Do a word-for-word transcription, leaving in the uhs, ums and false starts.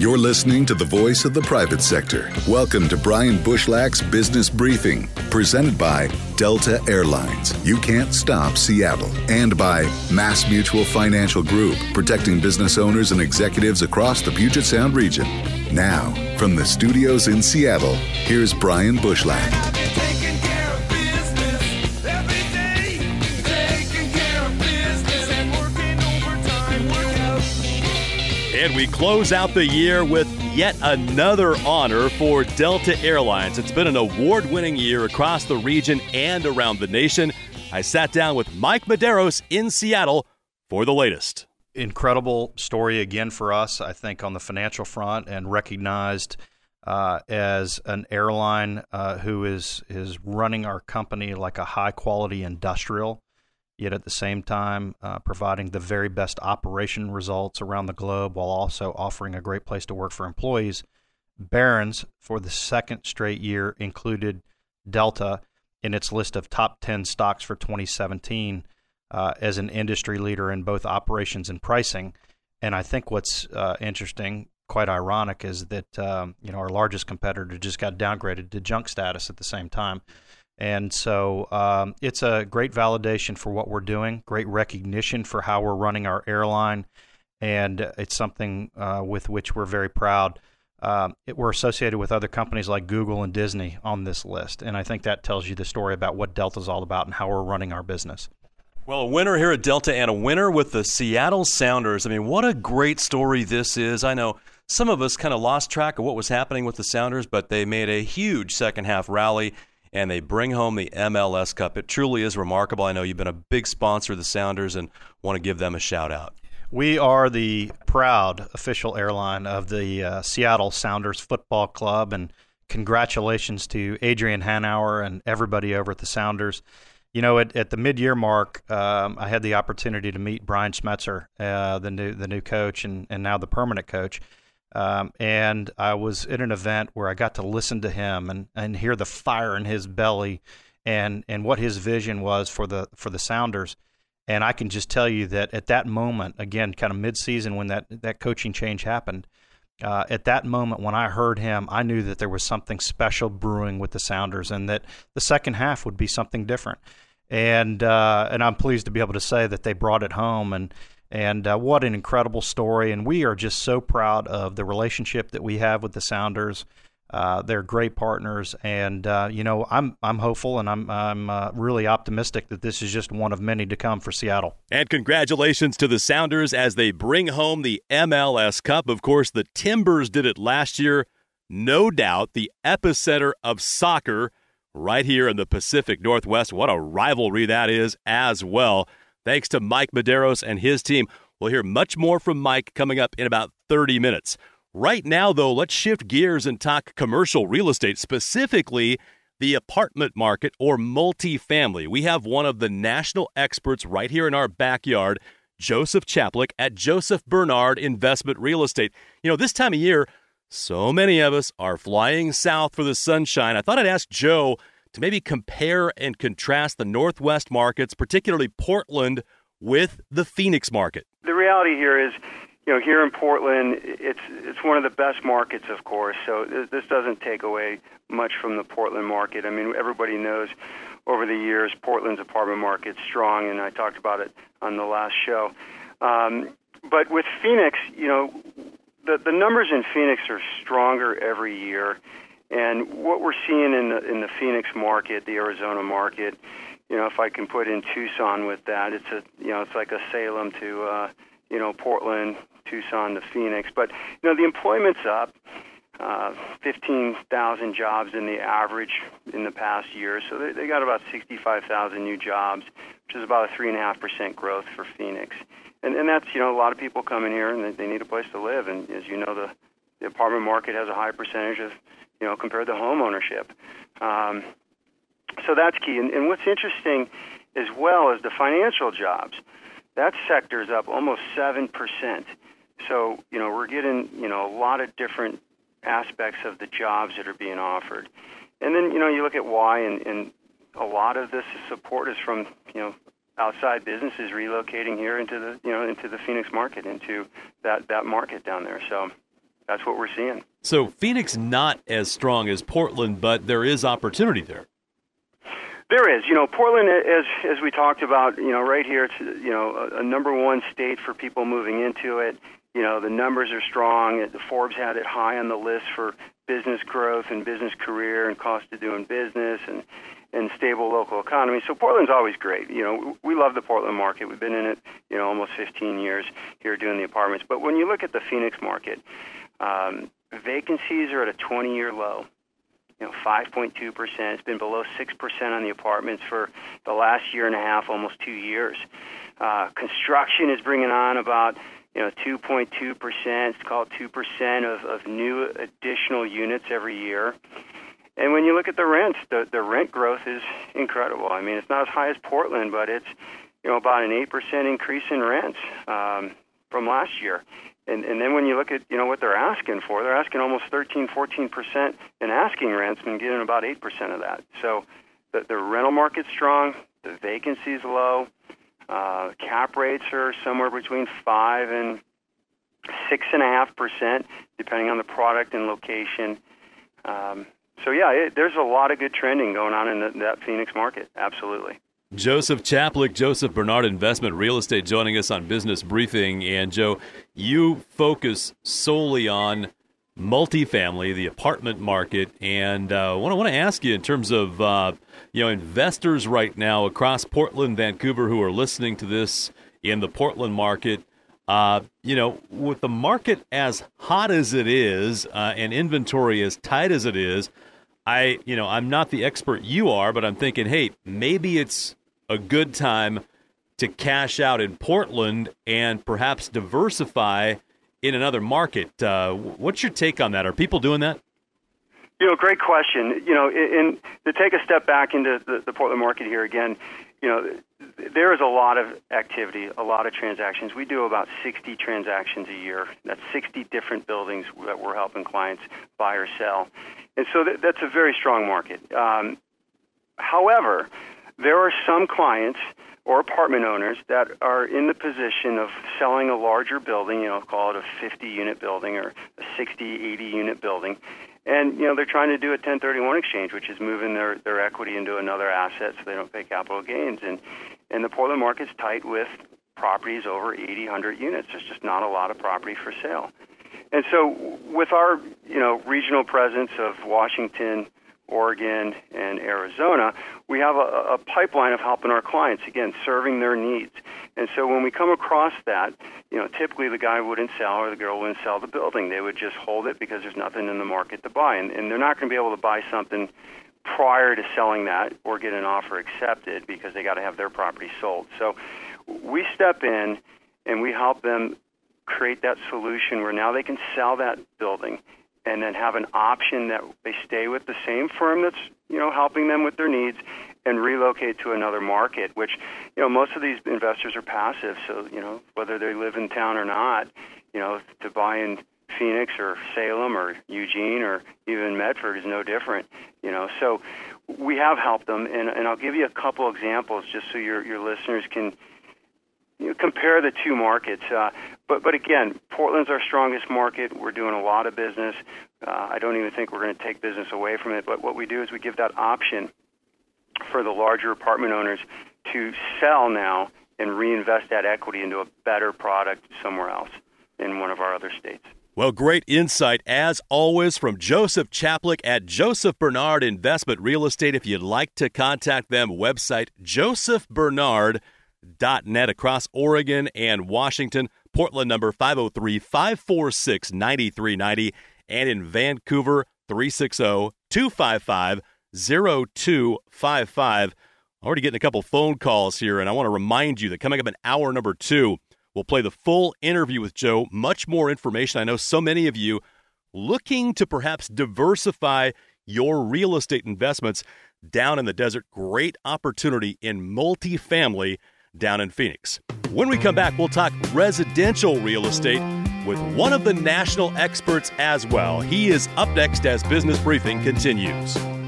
You're listening to the voice of the private sector. Welcome to Brian Bushlach's Business Briefing, presented by Delta Airlines. You can't stop Seattle. And by Mass Mutual Financial Group, protecting business owners and executives across the Puget Sound region. Now, from the studios in Seattle, here's Brian Bushlach. And we close out the year with yet another honor for Delta Airlines. It's been an award-winning year across the region and around the nation. I sat down with Mike Medeiros in Seattle for the latest. Incredible story again for us, I think, on the financial front, and recognized uh, as an airline uh, who is is running our company like a high-quality industrial, yet at the same time uh, providing the very best operation results around the globe while also offering a great place to work for employees. Barron's, for the second straight year, included Delta in its list of top ten stocks for twenty seventeen uh, as an industry leader in both operations and pricing. And I think what's uh, interesting, quite ironic, is that um, you know our largest competitor just got downgraded to junk status at the same time. And so um, it's a great validation for what we're doing, great recognition for how we're running our airline, and it's something uh, with which we're very proud. Um, it, we're associated with other companies like Google and Disney on this list, and I think that tells you the story about what Delta's all about and how we're running our business. Well, a winner here at Delta and a winner with the Seattle Sounders. I mean, what a great story this is. I know some of us kind of lost track of what was happening with the Sounders, but they made a huge second-half rally, and they bring home the M L S Cup. It truly is remarkable. I know you've been a big sponsor of the Sounders and want to give them a shout-out. We are the proud official airline of the uh, Seattle Sounders Football Club, and congratulations to Adrian Hanauer and everybody over at the Sounders. You know, at, at the mid-year mark, um, I had the opportunity to meet Brian Schmetzer, uh, the new the new coach and, and now the permanent coach. Um, and I was at an event where I got to listen to him and, and hear the fire in his belly and, and what his vision was for the for the Sounders. And I can just tell you that at that moment, again, kind of mid-season when that, that coaching change happened, uh, at that moment when I heard him, I knew that there was something special brewing with the Sounders and that the second half would be something different. And uh, and I'm pleased to be able to say that they brought it home, and And uh, what an incredible story. And we are just so proud of the relationship that we have with the Sounders. Uh, they're great partners. And, uh, you know, I'm I'm hopeful and I'm, I'm uh, really optimistic that this is just one of many to come for Seattle. And congratulations to the Sounders as they bring home the M L S Cup. Of course, the Timbers did it last year. No doubt the epicenter of soccer right here in the Pacific Northwest. What a rivalry that is as well. Thanks to Mike Medeiros and his team. We'll hear much more from Mike coming up in about thirty minutes. Right now, though, let's shift gears and talk commercial real estate, specifically the apartment market or multifamily. We have one of the national experts right here in our backyard, Joseph Chaplik at Joseph Bernard Investment Real Estate. You know, this time of year, so many of us are flying south for the sunshine. I thought I'd ask Joe to maybe compare and contrast the Northwest markets, particularly Portland, with the Phoenix market. The reality here is, you know, here in Portland, it's it's one of the best markets, of course, so this doesn't take away much from the Portland market. I mean, everybody knows over the years Portland's apartment market's strong, and I talked about it on the last show. Um, but with Phoenix, you know, the, the numbers in Phoenix are stronger every year. And what we're seeing in the in the Phoenix market, the Arizona market, you know, if I can put in Tucson with that, it's a you know it's like a Salem to uh, you know Portland, Tucson to Phoenix. But you know the employment's up, uh, fifteen thousand jobs in the average in the past year. So they, they got about sixty-five thousand new jobs, which is about a three and a half percent growth for Phoenix. And and that's you know a lot of people come in here and they, they need a place to live. And as you know, the the apartment market has a high percentage of you know, compared to home ownership. Um, so that's key. And, and what's interesting as well is the financial jobs. That sector is up almost seven percent. So, you know, we're getting, you know, a lot of different aspects of the jobs that are being offered. And then, you know, you look at why, and, and a lot of this support is from, you know, outside businesses relocating here into the, you know, into the Phoenix market, into that, that market down there. So that's what we're seeing. So Phoenix not as strong as Portland, but there is opportunity there. There is. You know, Portland, as as we talked about, you know, right here, it's, you know, a, a number one state for people moving into it. You know, the numbers are strong. The Forbes had it high on the list for business growth and business career and cost of doing business and, and stable local economy. So Portland's always great. You know, we love the Portland market. We've been in it, you know, almost fifteen years here doing the apartments. But when you look at the Phoenix market, um, vacancies are at a twenty-year low. You know, five point two percent. It's been below six percent on the apartments for the last year and a half, almost two years. Uh, construction is bringing on about, you know, two point two percent. It's called two percent of, of new additional units every year. And when you look at the rents, the, the rent growth is incredible. I mean, it's not as high as Portland, but it's, you know, about an eight percent increase in rents um, from last year. And, and then when you look at, you know, what they're asking for, they're asking almost thirteen, fourteen percent in asking rents and getting about eight percent of that. So the, the rental market's strong, the vacancy's low, uh, cap rates are somewhere between five and six and a half percent, depending on the product and location. Um, so yeah, it, there's a lot of good trending going on in the, that Phoenix market. Absolutely. Joseph Chaplik, Joseph Bernard Investment Real Estate, joining us on Business Briefing. And Joe, you focus solely on multifamily, the apartment market, and uh, what I want to ask you in terms of uh, you know investors right now across Portland, Vancouver, who are listening to this in the Portland market. Uh, you know, with the market as hot as it is uh, and inventory as tight as it is, I you know I'm not the expert you are, but I'm thinking, hey, maybe it's a good time to cash out in Portland and perhaps diversify in another market. Uh, what's your take on that? Are people doing that? You know, great question. You know, in, to take a step back into the, the Portland market here again, you know, there is a lot of activity, a lot of transactions. We do about sixty transactions a year. That's sixty different buildings that we're helping clients buy or sell. And so that, that's a very strong market. Um, however, there are some clients or apartment owners that are in the position of selling a larger building, you know, call it a fifty-unit building or a sixty, eighty-unit building. And, you know, they're trying to do a ten thirty-one exchange, which is moving their, their equity into another asset so they don't pay capital gains. And, and the Portland market's tight with properties over eighty, one hundred units. There's just not a lot of property for sale. And so with our, you know, regional presence of Washington, Oregon, and Arizona, we have a, a pipeline of helping our clients, again, serving their needs. And so when we come across that, you know, typically the guy wouldn't sell or the girl wouldn't sell the building. They would just hold it because there's nothing in the market to buy. And, and they're not going to be able to buy something prior to selling that or get an offer accepted because they got to have their property sold. So we step in and we help them create that solution where now they can sell that building and then have an option that they stay with the same firm that's, you know, helping them with their needs and relocate to another market, which, you know, most of these investors are passive. So, you know, whether they live in town or not, you know, to buy in Phoenix or Salem or Eugene or even Medford is no different, you know. So we have helped them, and, and I'll give you a couple examples just so your, your listeners can, you know, compare the two markets. Uh, but, but again, Portland's our strongest market. We're doing a lot of business. Uh, I don't even think we're going to take business away from it. But what we do is we give that option for the larger apartment owners to sell now and reinvest that equity into a better product somewhere else in one of our other states. Well, great insight, as always, from Joseph Chaplik at Joseph Bernard Investment Real Estate. If you'd like to contact them, website joseph bernard dot net across Oregon and Washington. Portland number five oh three, five four six, nine three nine zero, and in Vancouver, three six zero, two five five, zero two five five. Already getting a couple phone calls here, and I want to remind you that coming up in hour number two, we'll play the full interview with Joe. Much more information. I know so many of you looking to perhaps diversify your real estate investments down in the desert. Great opportunity in multifamily down in Phoenix. When we come back, we'll talk residential real estate with one of the national experts as well. He is up next as Business Briefing continues.